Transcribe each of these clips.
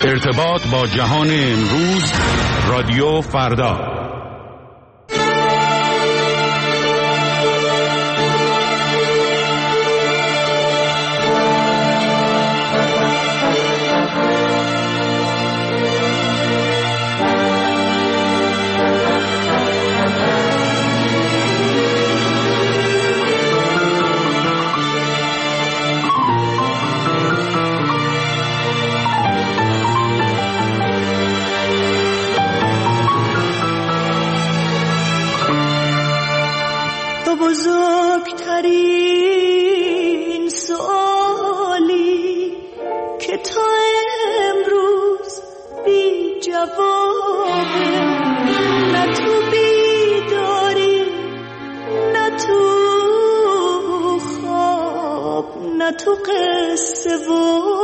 ارتباط با جهان امروز، رادیو فردا. بزرگترین سوالی که تا امروز بی جوابه، نه تو بیداری نه تو خواب نه تو قصه و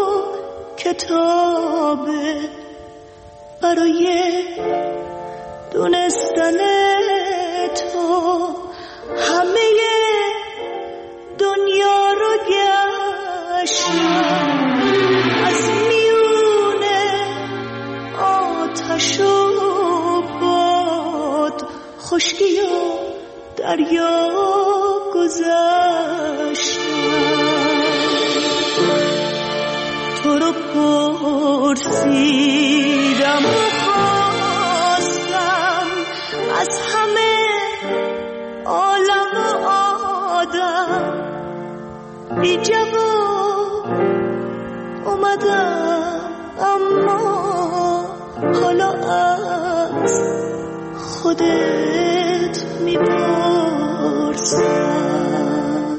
کتابه. برای دونستن تو همه دنیا رو گشتم، از میونه آتش و باد، خشکی و دریا گذشتم. تو رو پرسیدم و خواستم از همه عالم و آدم، بی جواب اومدم، اما حالا از خودت میپرسم.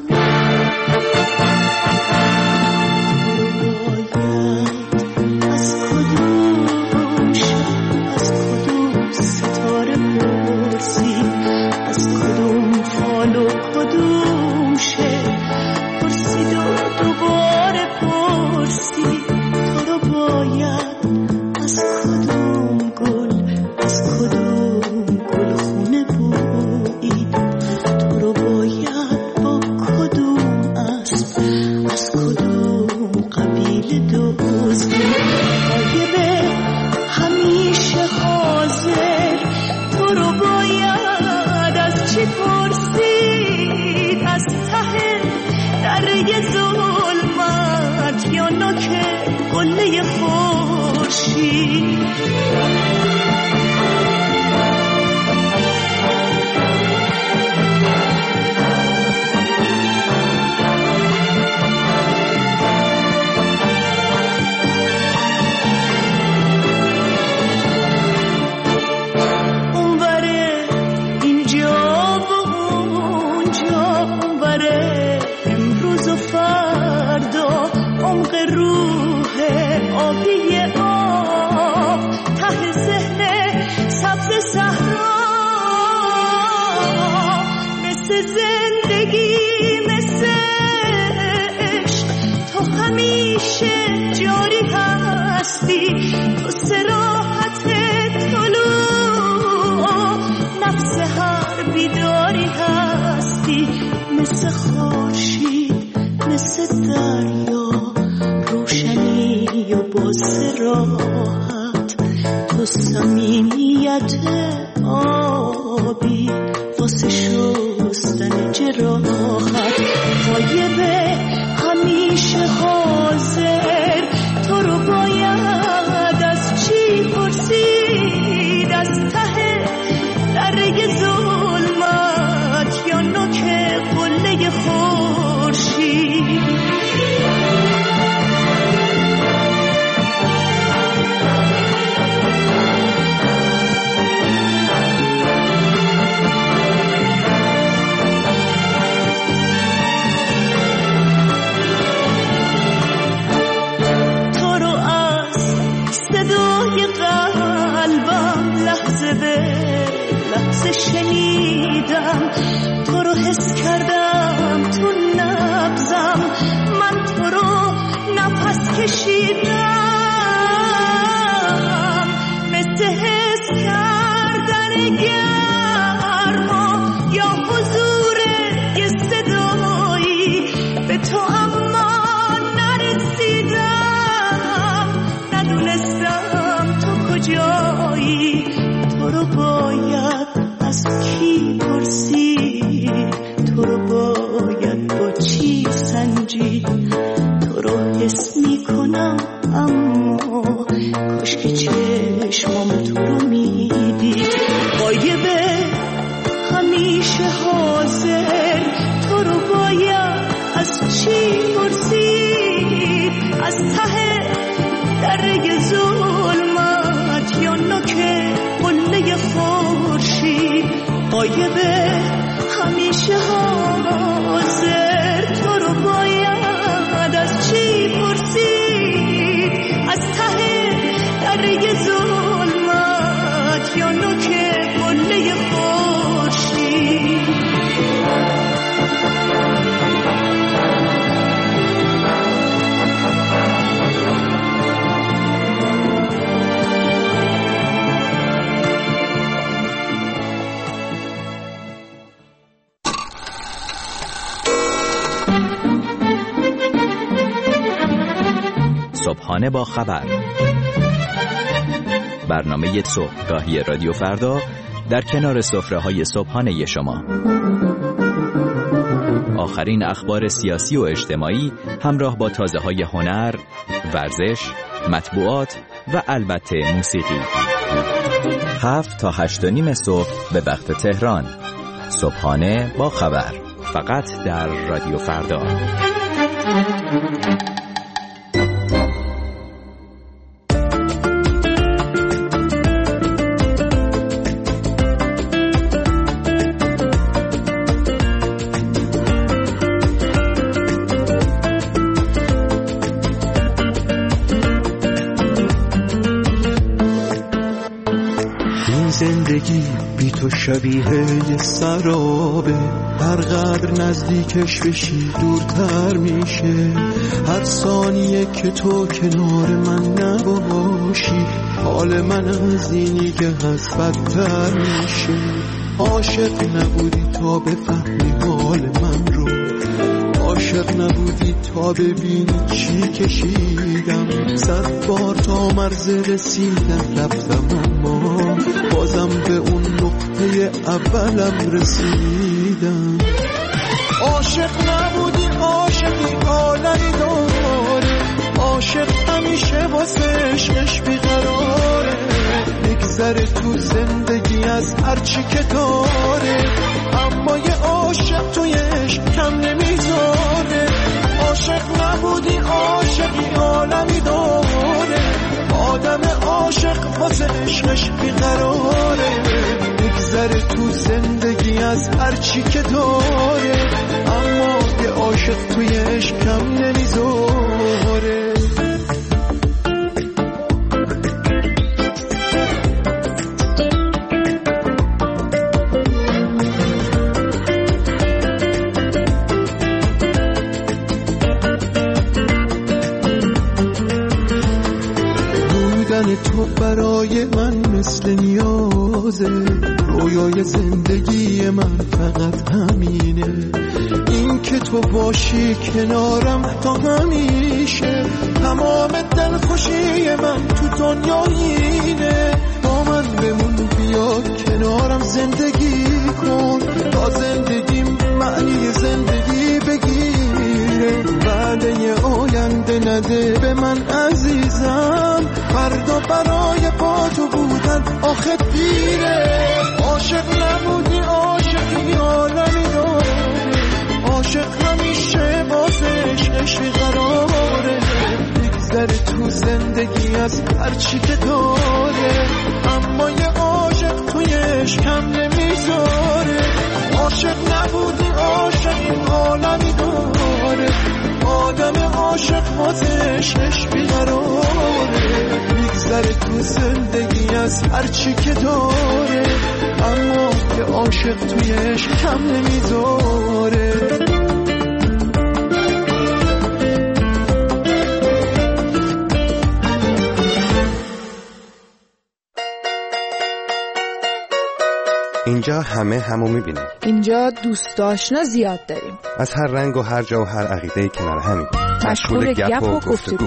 از کدوم شب، از کدوم ستاره پرسی، از کدوم فال و کدوم شعر پرسید و دوباره پرسی. تو رو باید از کدوم گل، از کدوم گلخونه بویید. تو رو باید با کدوم اسب، از کدوم قبیله دزدید. غایب همیشه حاضر، تو رو باید از چی پرسید؟ از ته دره ظلمت یا نوک قله خورشید؟ زندگی مثل عشق تو همیشه جاری هستی. تو صراحت طلوع نفس هر بیداری هستی. مثل خورشید، مثل دریا، روشنی و با صراحت. تو صمیمیت آبی واسه شستن جراحت. غایب همیشه حاضر، تو رو باید از چی پرسید؟ از ته دره ظلمت یا نوک قله خورشید؟ شنیدم، تو رو حس کردم تو نبضم، من تو رو نفس کشیدم. مثل حس کردن گرما یا حضور یه صدایی به تو، اما نرسیدم، ندونستم رو باید از کی پرسید، تو رو باید با چی سنجید. تو رو حس میکنم اما کاش که چشمام تو رو میدید. غایبه همیشه حاضر، تو رو باید از چی پرسید؟ از ته دره ظلمت یا نوک قله خورشید. غایبه همیشه حاضر، تو رو باید از چی پرسید؟ از ته دره ظلمت یا نوک قله خورشید. صبحانه با خبر، برنامه صبحگاهی رادیو فردا در کنار سفره‌های صبحانه شما. آخرین اخبار سیاسی و اجتماعی همراه با تازه‌های هنر، ورزش، مطبوعات و البته موسیقی. 7 تا 8:30 صبح به وقت تهران. صبحانه با خبر، فقط در رادیو فردا. زندگی بی تو شبیه یه سرابه، هر قدر نزدیکش بشی دورتر میشه. هر ثانیه که تو کنار من نباشی، حال من از اینی که هست بدتر میشه. عاشق نبودی تا بفهمی حال من رو، عاشق نبودی تا ببینی چی کشیدم. 100 بار تا مرز رسیدم رفتم، اما بازم به اون نقطه اولم رسیدم. عاشق نبودی، عاشقی عالمی داره، عاشق همیشه واسه عشقش بیقراره. بگذره تو زندگی از هرچی که داره، اما یه عاشق توی عشق کم نمیذاره. عاشق نبودی، عاشقی عالمی داره، آدم عاشق واسه عشقش بیقراره. بگذره تو زندگی از هرچی که داره، اما یه عاشق توی عشق کم نمیذاره. تو برای من مثل نیازه، رویای زندگی من فقط همینه. این که تو باشی کنارم تا همیشه، تمام دلخوشی من تو دنیا اینه. با من بمون، بیا کنارم زندگی کن، تا زندگیم معنی زندگی بگیره. وعده آینده نده به من عزیزم، فردا برای با تو بودن آخه دیره. عاشق نبودی، عاشقی عالمی داره، عاشق همیشه واسه عشقش بیقراره. بگذره تو زندگی از هرچی که داره، اما یه عاشق توی عشق کم نمیذاره. عاشق نبودی، عاشقی عالمی داره، آدم عاشق واسه عشقش بیقراره. بگذره تو زندگی از هرچی که داره، اما یه عاشق توی عشق کم نمیذاره. اینجا همه همو میبینیم. اینجا دوست آشنا زیاد داریم، از هر رنگ و هر جا و هر عقیده کنار همیم، مشغول گپ و گفتگو.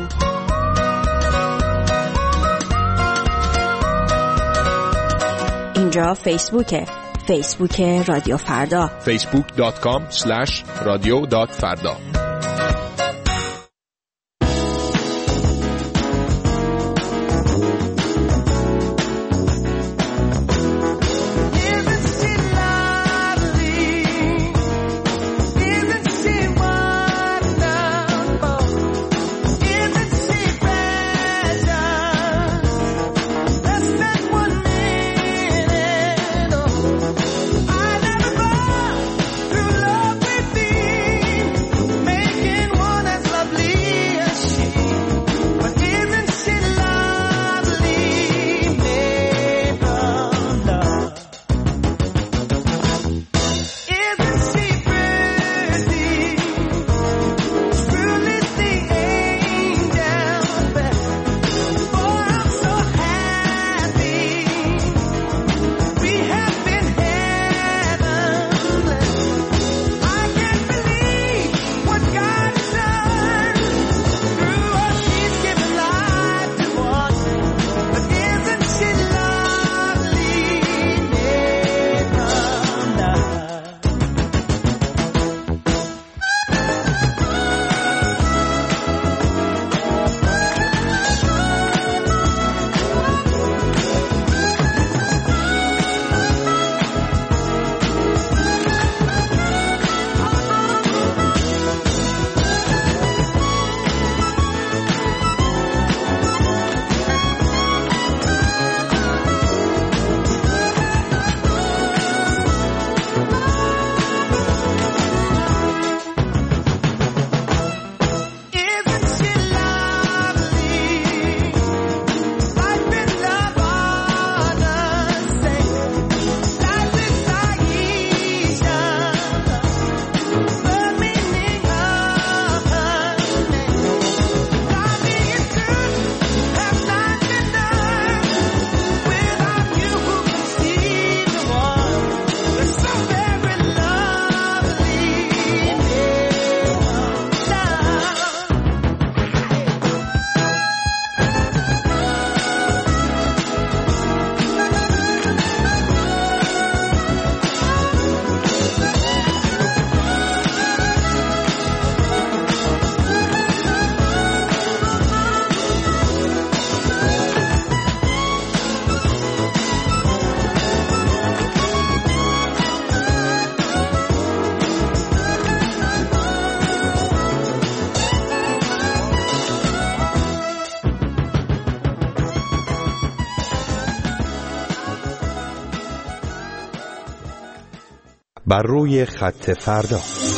اینجا فیسبوک رادیو فردا، facebook.com/radio.farda. بر روی خط فردا.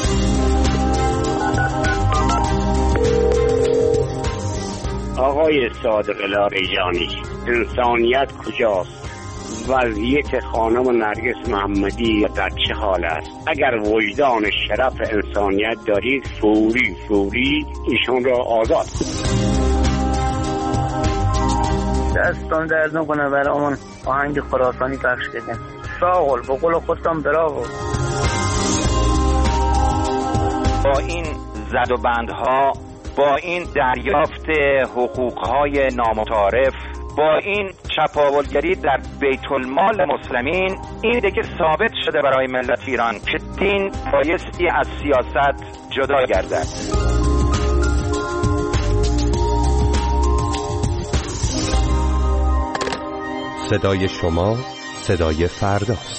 آقای صادق لاریجانی، انسانیت کجاست؟ وضعیت خانم نرگس محمدی در چه حال است؟ اگر وجدان شرف انسانیت دارید فوری ایشون را آزاد کنید. دستان درد نکنه برامون آهنگ خراسانی پخش بدین. ساغل به قول خودتان براو. با این زد و بندها، با این دریافت حقوقهای نامتعارف، با این چپاولگری در بیت المال مسلمین، این دیگه ثابت شده برای ملت ایران که دین بایستی از سیاست جدا گردد. صدای شما صدای فرداست.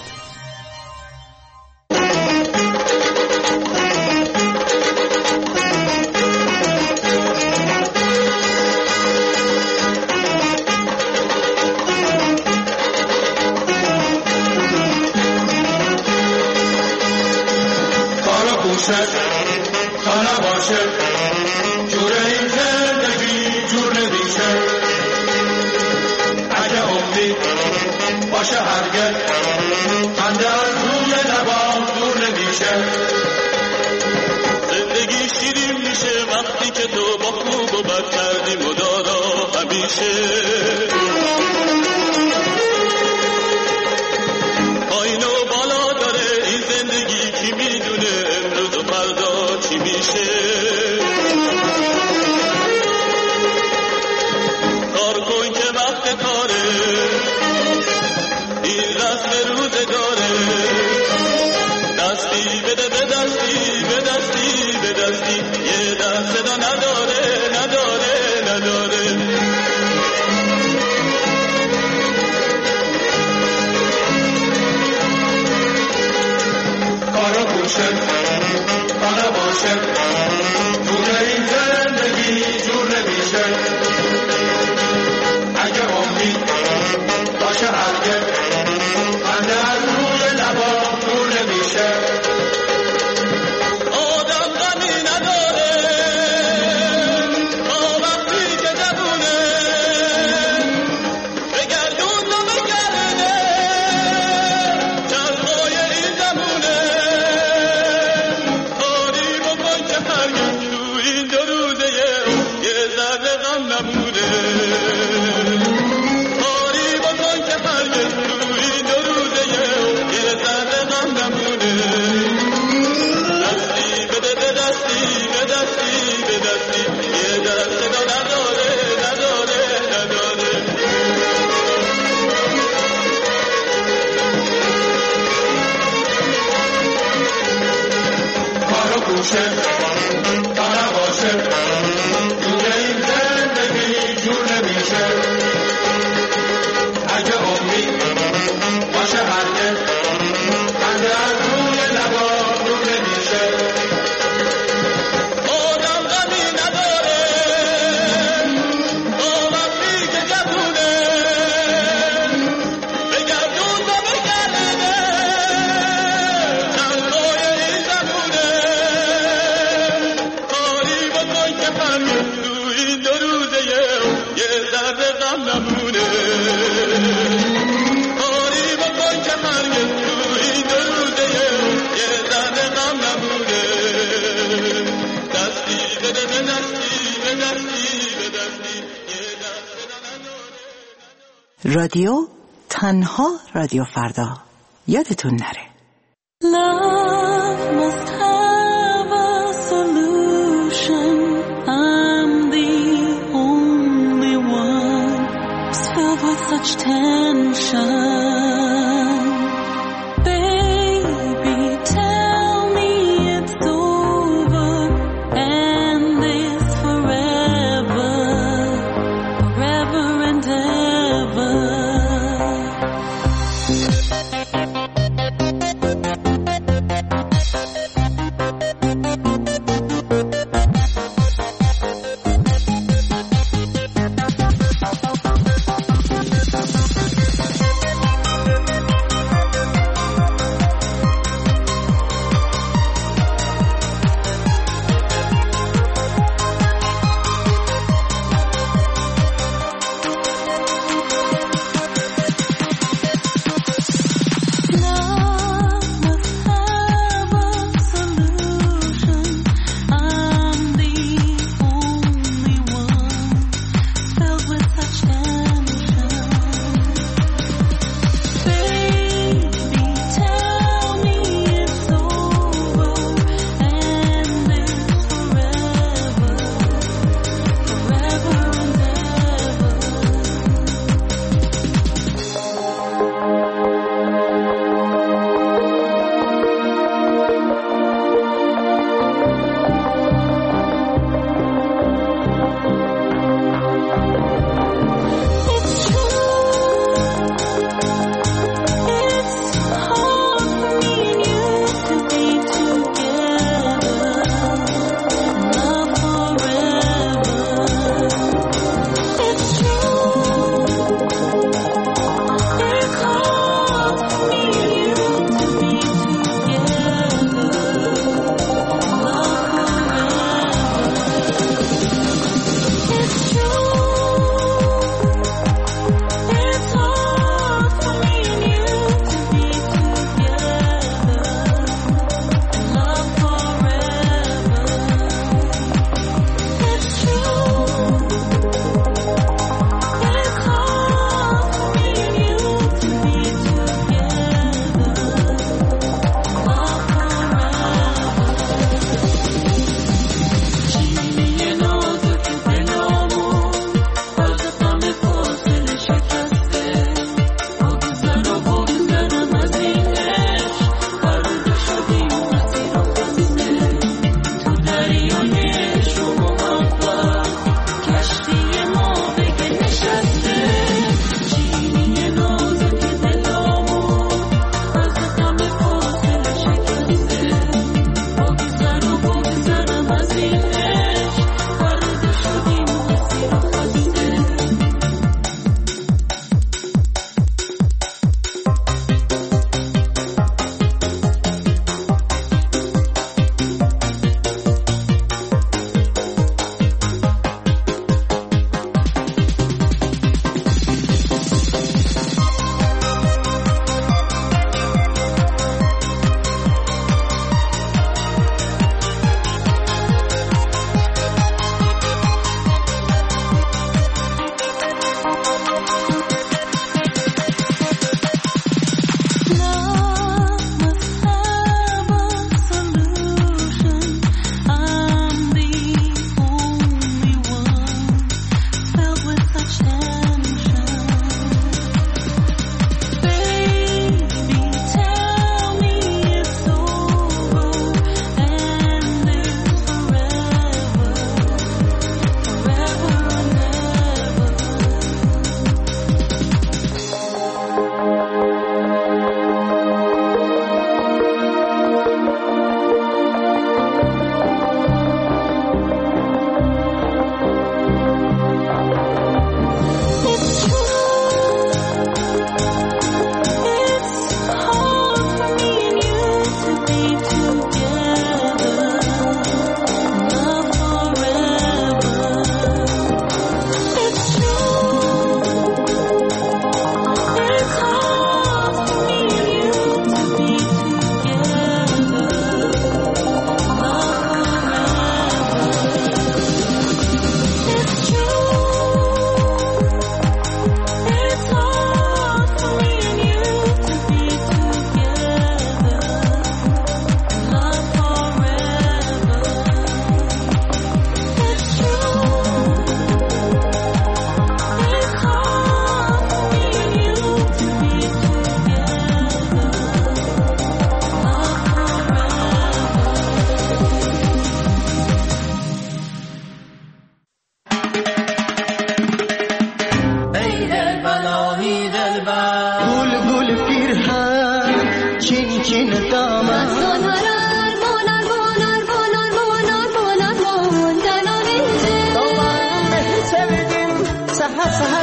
این رسم گوشه جور این زندگی جور نمیشه اگه امید باشه هرگز خنده از روی لبا جور نمیشه رادیو تنها رادیو فردا یادتون نره. Love must have a solution. I'm the only one who's filled with such tension. Baby, tell me it's over and this forever, forever and ever.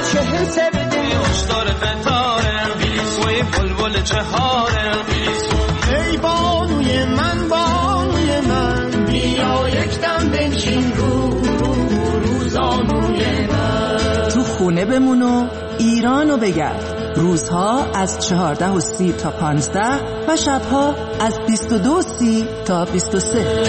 40 سرده هشدار قطاره وی بلبل چهاره ای بانوی من بیا یک دم بنشین روزانوی من تو خونه بمون و ایرانو بگرد. روزها از 14:30 تا 15 و شبها از 22:30 تا 23.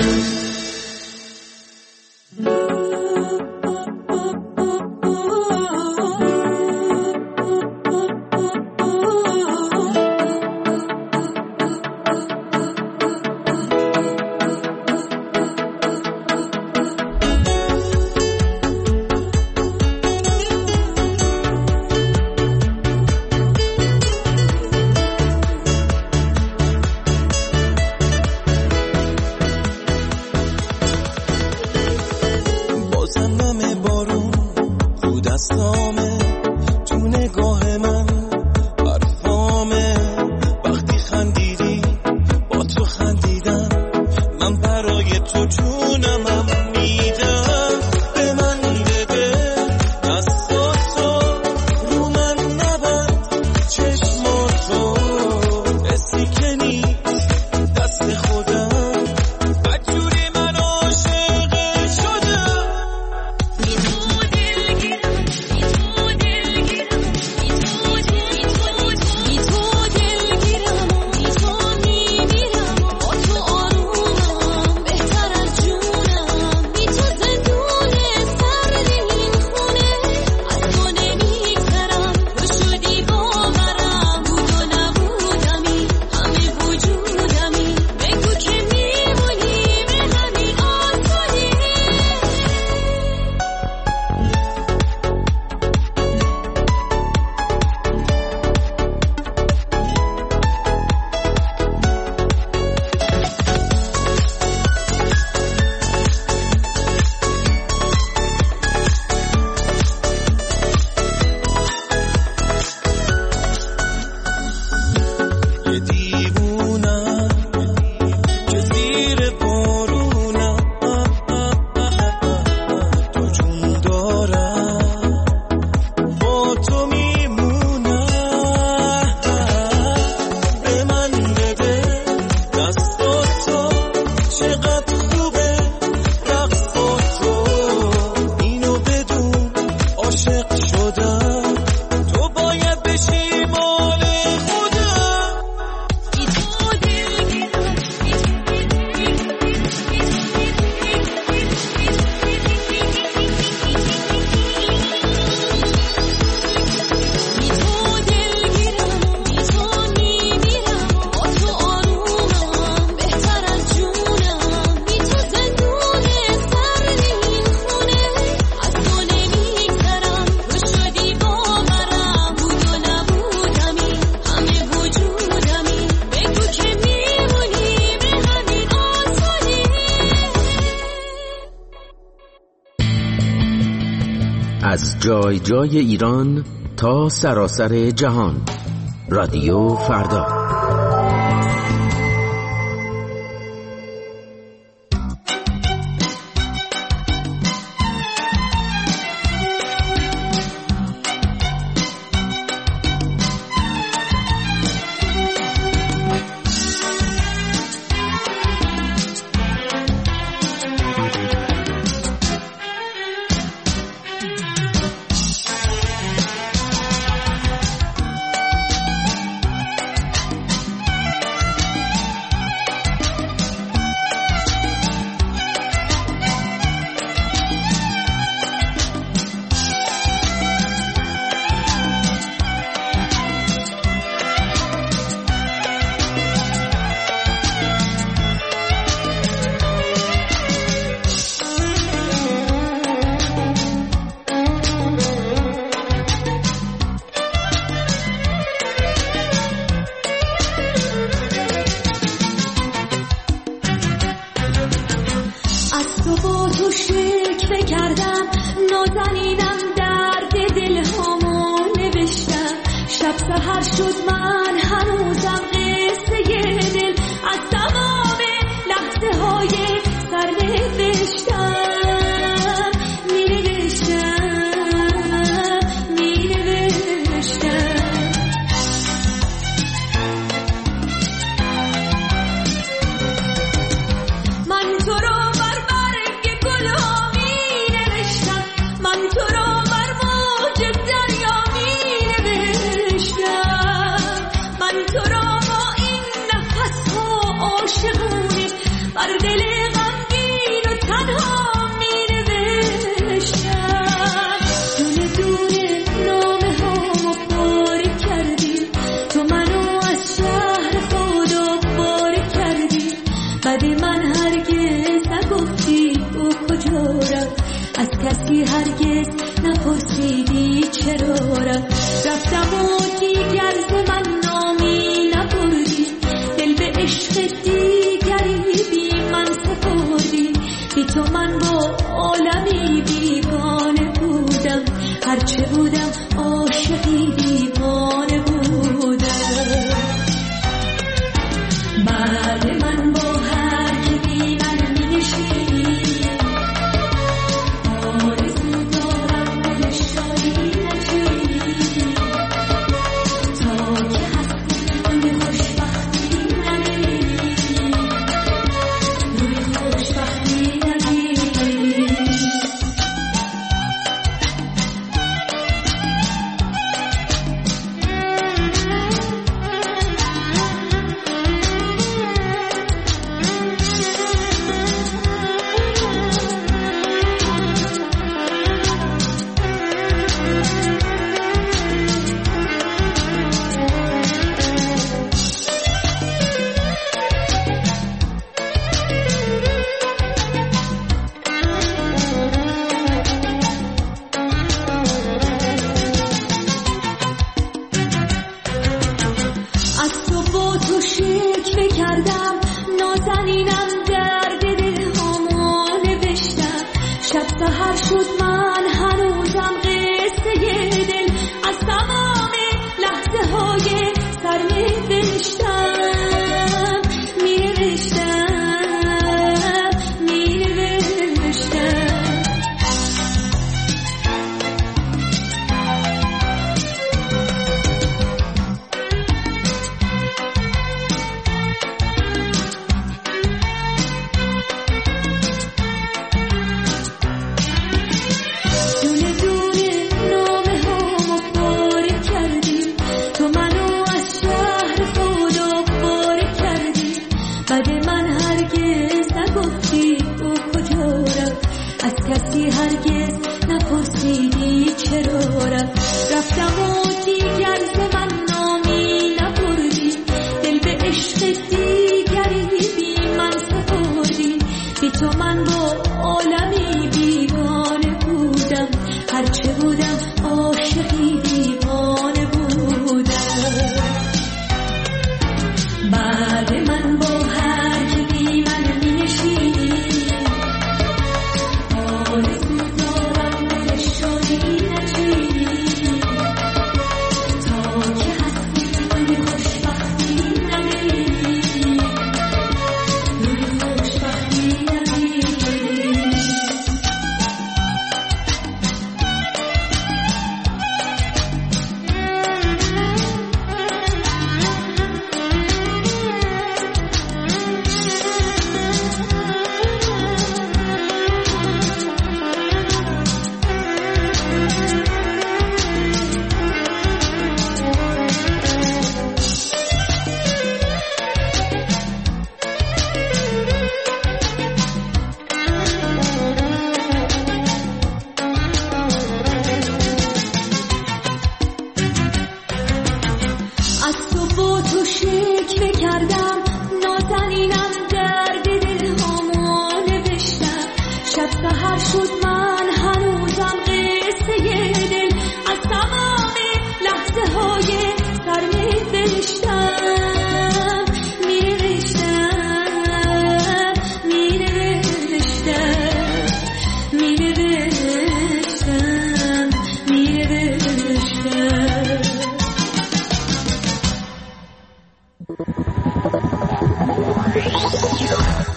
از جای جای ایران تا سراسر جهان. رادیو فردا.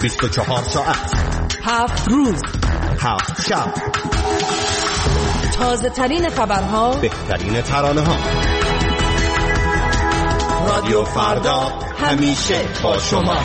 24 ساعت 7 روز 7 شب، تازه ترین خبرها، بهترین ترانه ها. رادیو فردا همیشه با شما.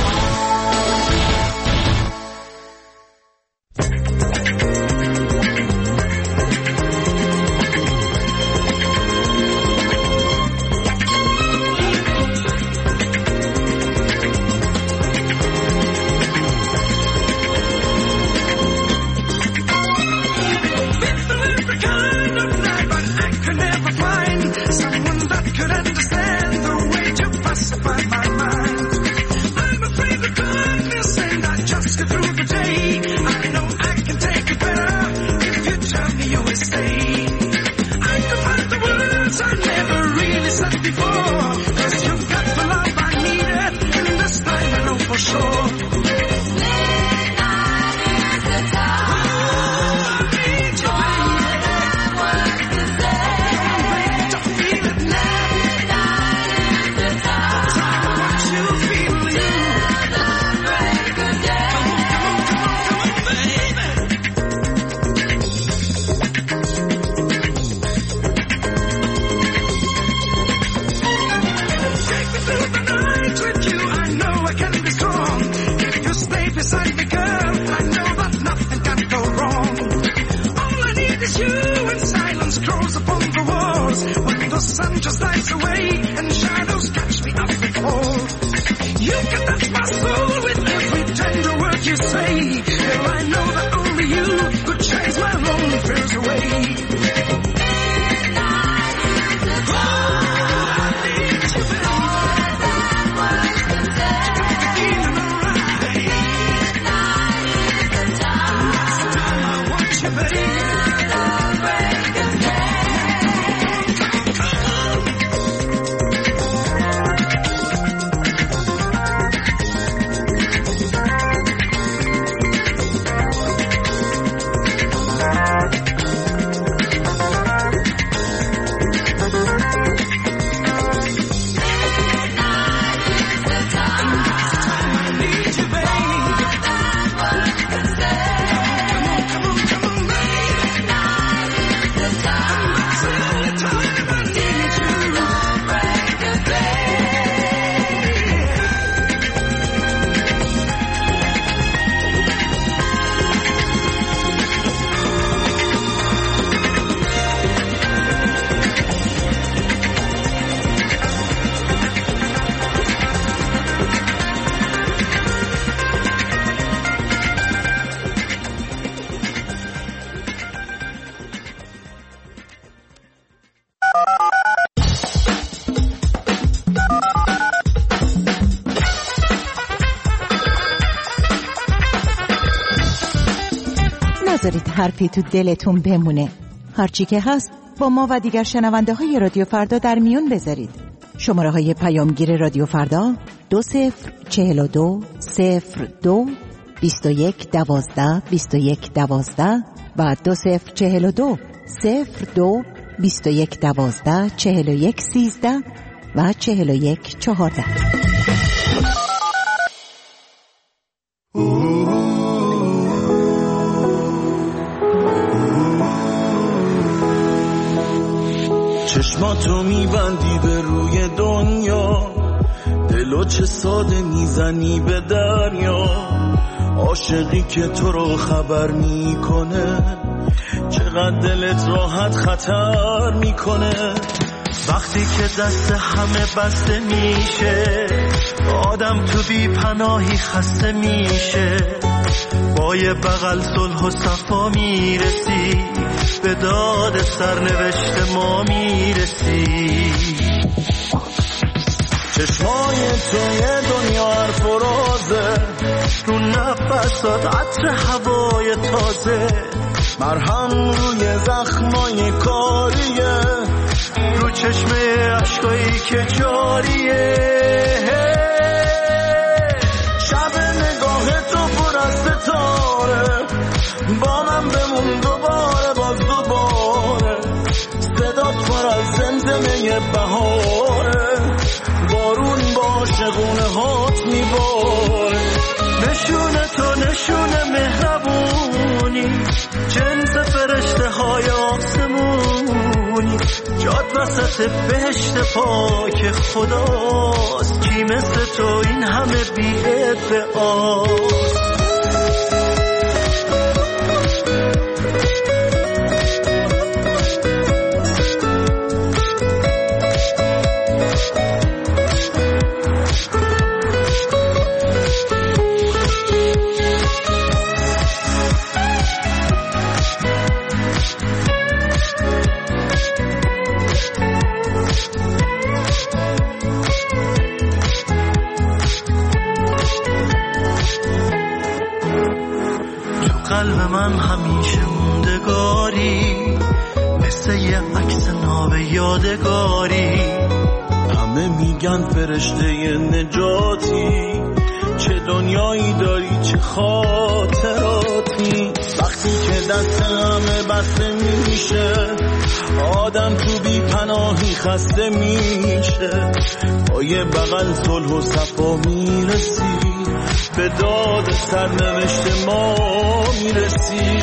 نذارید حرفی تو دلتون بمونه. هرچی که هست با ما و دیگر شنونده های رادیو فردا در میون بذارید. شماره های پیامگیر رادیو فردا 2042 02 21 12 21 12 و 2042 02 21 12 41 13 و 41 14. چشماتو میبندی به روی دنیا، دلو چه ساده میزنی به دریا. عاشقی که تو رو خبر میکنه، چقدر دلت راحت خطر میکنه. وقتی که دست همه بسته میشه، آدم تو بی پناهی خسته میشه. با یه بغل صلح و صفا میرسی، به داد سرنوشت ما میرسی. چشمای توی دنیا حرف و رازه، رو نفسات عطر هوای تازه. مرهم روی زخمای کاریه، رو چشمه عشقایی که جاریه. شب نگاه تو پر از ستاره، با من بمون دوباره باز دوباره. صدات پر از زمزمه بهاره، بارون با عاشقونه هات میباره. نشونه تو نشونه مهربونی، جنس فرشته های آسمونی، جاد وسط بهشت پاک خداست، کی مثل تو این همه بی ادعاست. قلب من همیشه موندگاری، مثل یه عکس ناب یادگاری. همه میگن فرشته نجاتی، چه دنیایی داری چه خاطراتی. وقتی که دست همه بسته میشه، آدم تو بی پناهی خسته میشه. با یه بغل صلح و صفا میرسی، به داد سرنوشت ما میرسی.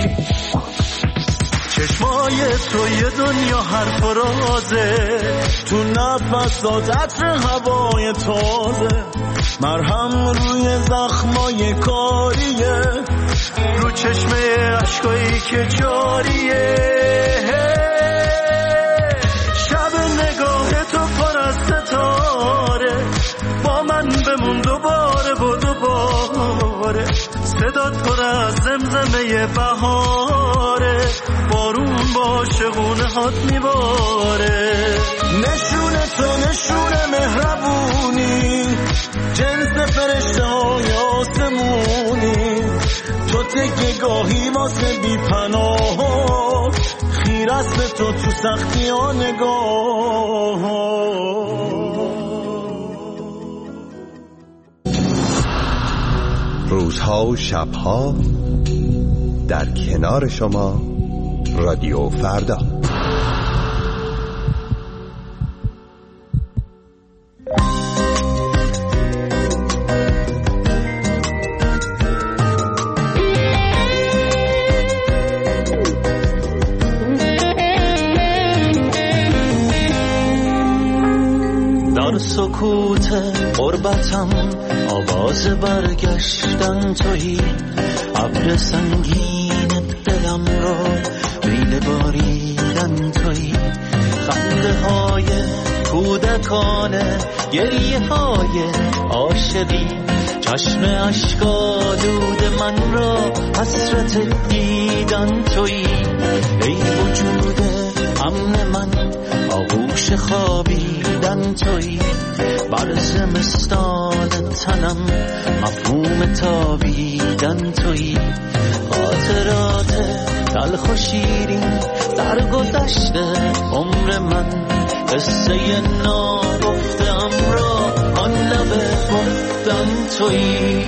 چشمای تو یه دنیا حرف و رازه، تو نفسات عطر هوای تازه. مرهم روی زخمای کاریه، رو چشمه عشقایی که جاریه. شب نگاه تو پر از ستاره، با من بمون دوباره و دوباره. صدات پر از زمزمه بهاره، بارون با شغونه هات میباره. نشونه تو نشونه مهربونی، جنس فرشته های آسمونی. تو تکه گاهی واسه بی پناه، خیر است تو تو سختی ها نگاه. روزها و شبها در کنار شما رادیو فردا. در سکوت غربتم آواز برگشتن تویی، ابر سنگین دلم را میل باریدن تویی. خنده های کودکانه، گریه های عاشقی، چشم اشک‌آلود من را حسرت دیدن تویی. ای وجود امن من، آغوش خوابیدن تویی. بر زمستان تنم مفهوم تابیدن تویی. خاطرات تلخ و شیرین سرگذشته عمر من، قصه ناگفته‌ام را آن لب گفتن تویی.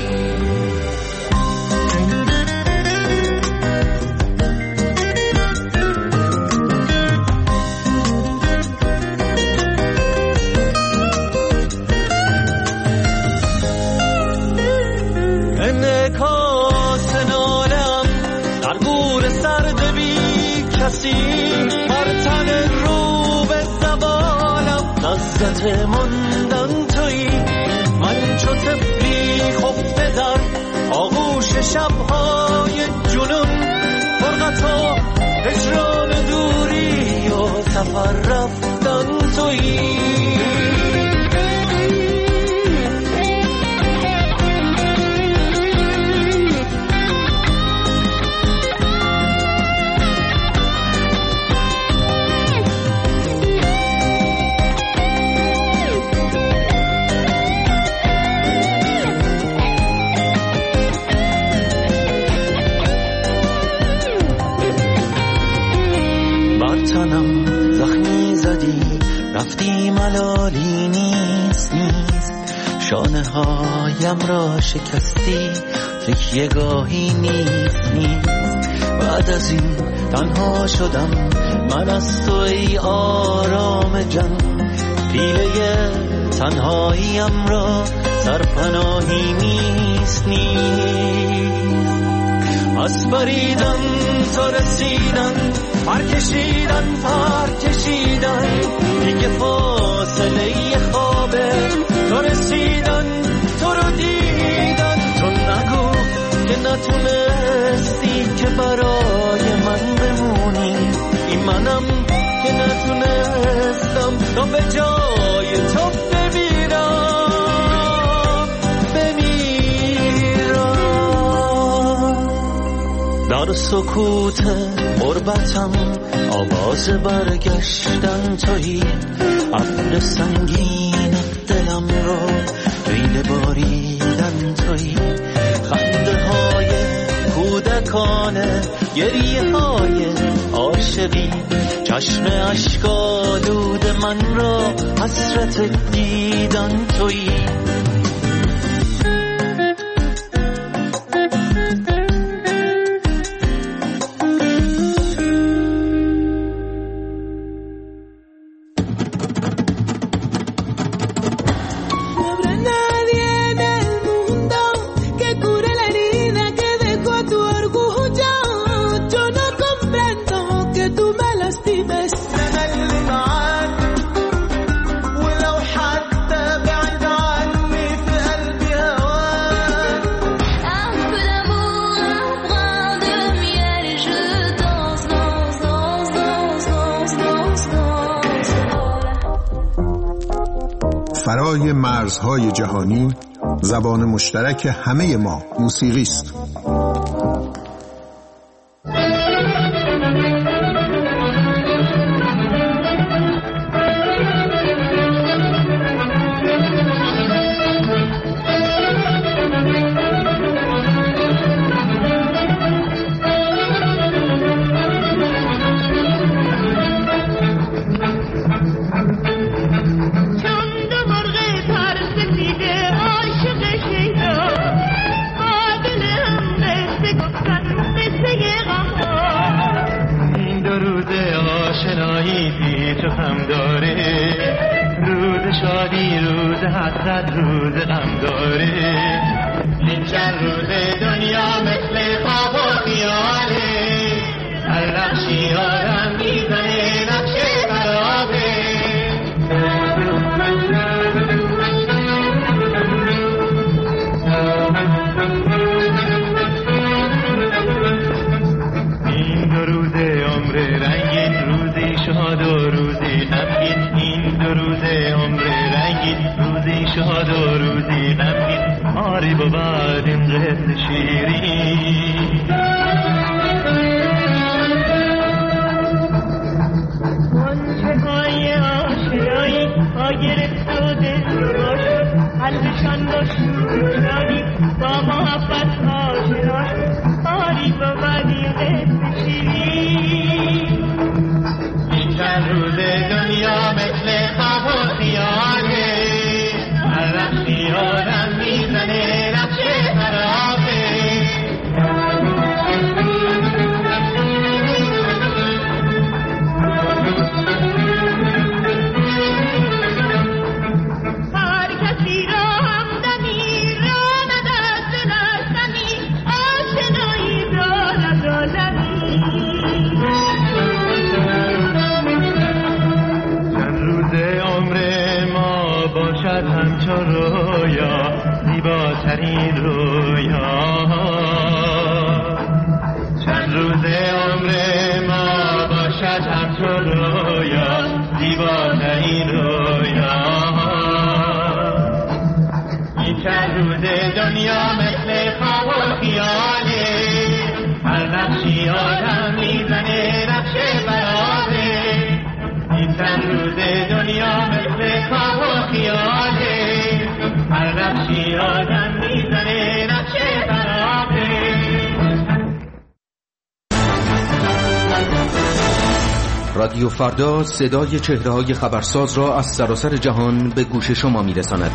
انعکاس نالم در گور سرد بی کسی، بر تن رو به زبانم لذت ماندن تویی. من چو طفلی خفته در آغوش شبهای جنون، فرقت و هجران دوری و سفر رفتن تویی. تنم زخمی زدی، رفتی ملالی نیست. شانه هایم را شکستی، تکیه گاهی نیست. بعد از این تنها شدم من از تو ای آرام جان، پیله تنهاییم را سرپناهی نیست از بریدن تا رسیدن پرکشیدن دیگه فاصله خوابه تا رسیدن تو رو دیدن تو نگو که نتونستی که برای من بمونی این منم که نتونستم تا به جای تو در سکوت غربتم آواز برگشتن تویی ابر سنگین دلم رو ریل باریدن تویی خنده های کودکانه گریه های عاشقی چشم اشک‌آلود من را حسرت دیدن تویی فرای مرزهای جهانی زبان مشترک همه ما موسیقی است. رادیو فردا صدای چهره‌های خبرساز را از سراسر جهان به گوش شما می‌رساند.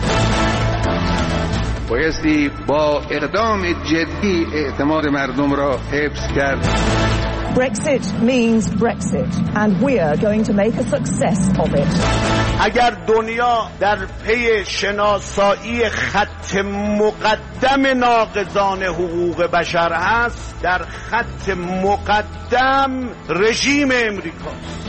بایستی با اقدام جدی اعتماد مردم را حفظ کرد. Brexit means Brexit and we are going to make a success of it. اگر دنیا در پی شناسایی خط مقدم ناقضان حقوق بشر هست، در خط مقدم رژیم امریکاست.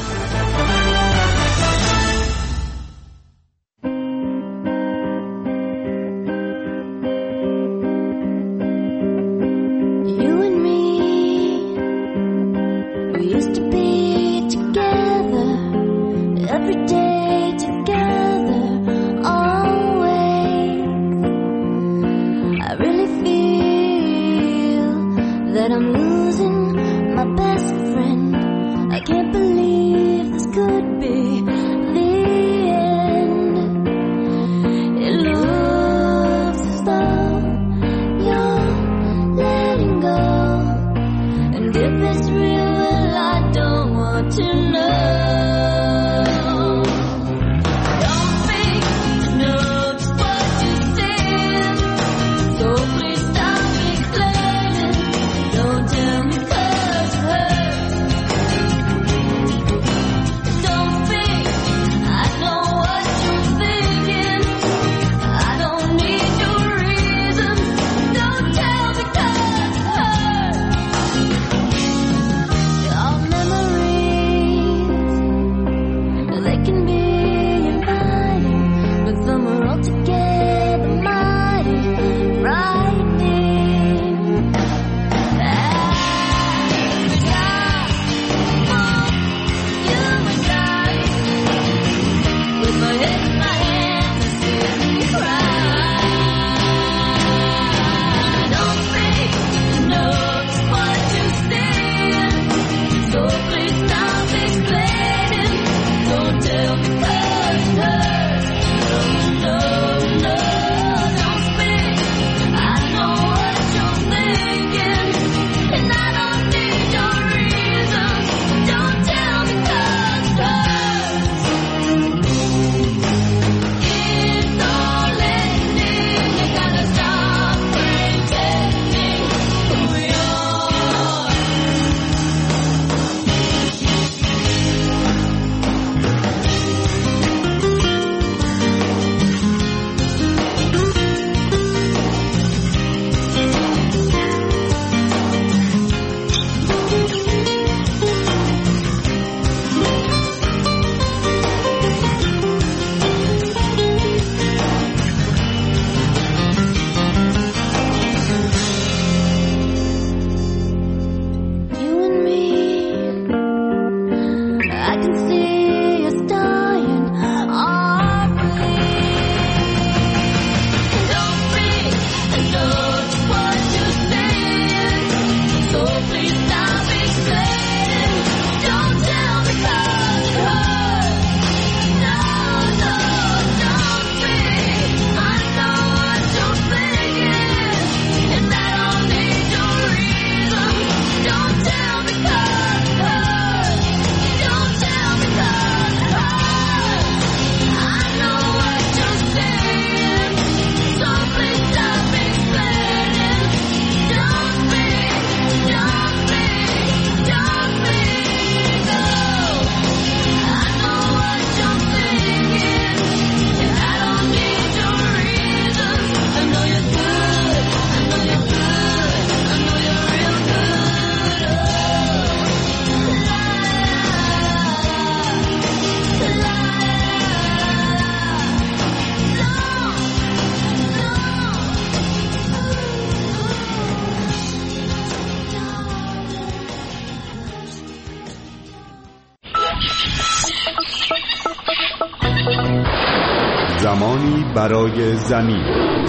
زمانی برای زمین.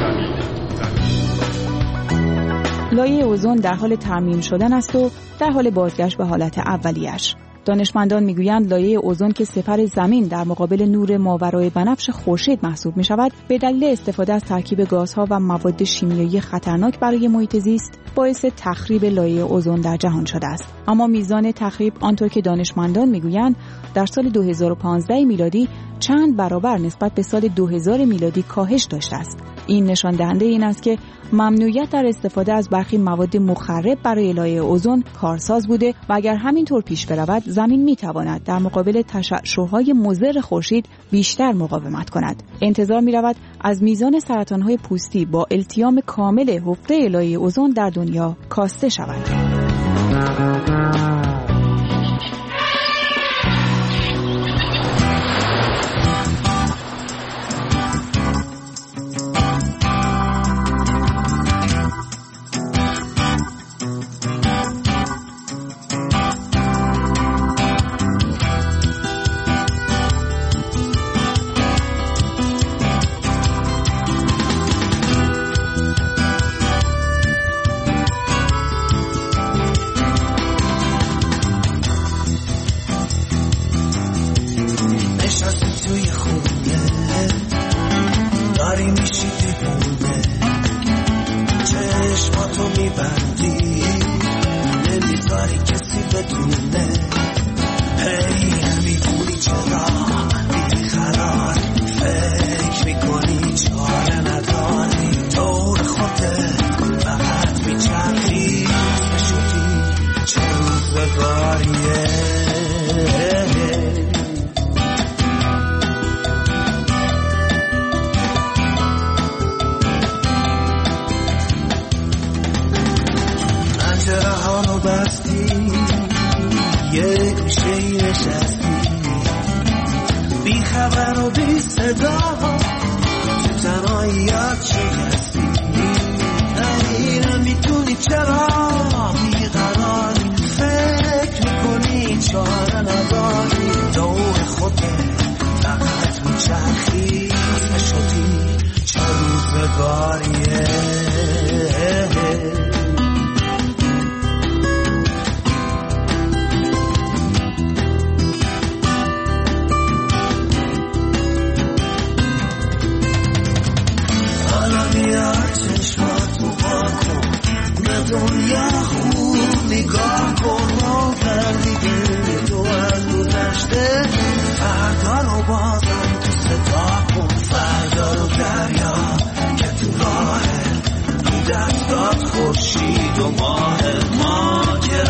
لایه اوزون در حال ترمیم شدن است و در حال بازگشت به حالت اولیه‌اش. دانشمندان میگویند لایه اوزون که سپر زمین در مقابل نور ماورای بنفش خورشید محسوب می‌شود، به دلیل استفاده از ترکیب گازها و مواد شیمیایی خطرناک برای محیط زیست باعث تخریب لایه اوزون در جهان شده است. اما میزان تخریب آنطور که دانشمندان میگویند در سال 2015 میلادی چند برابر نسبت به سال 2000 میلادی کاهش داشته است. این نشان دهنده این است که ممنوعیت در استفاده از برخی مواد مخرب برای لایه اوزون کارساز بوده و اگر همینطور پیش برود زمین میتواند در مقابل تشعشع‌های مضر خورشید بیشتر مقاومت کند. انتظار می‌رود از میزان سرطان‌های پوستی با التیام کامل حفره لایه اوزون در دنیا کاسته شود.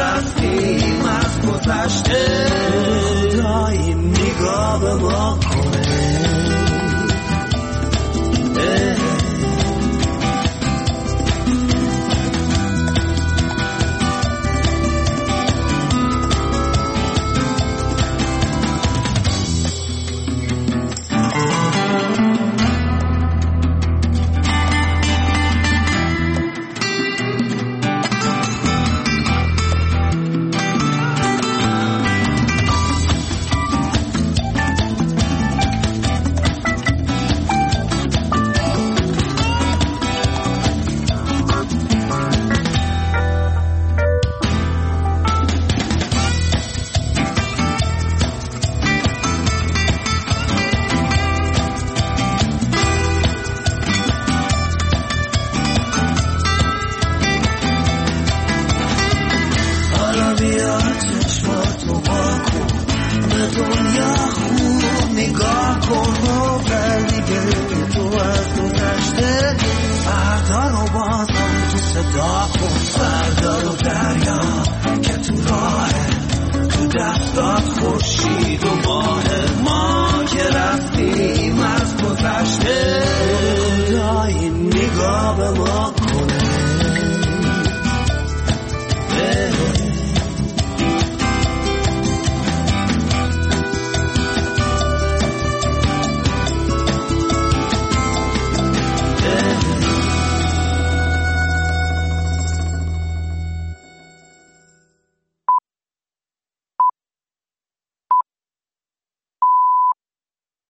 خدایی نگاه به ما کن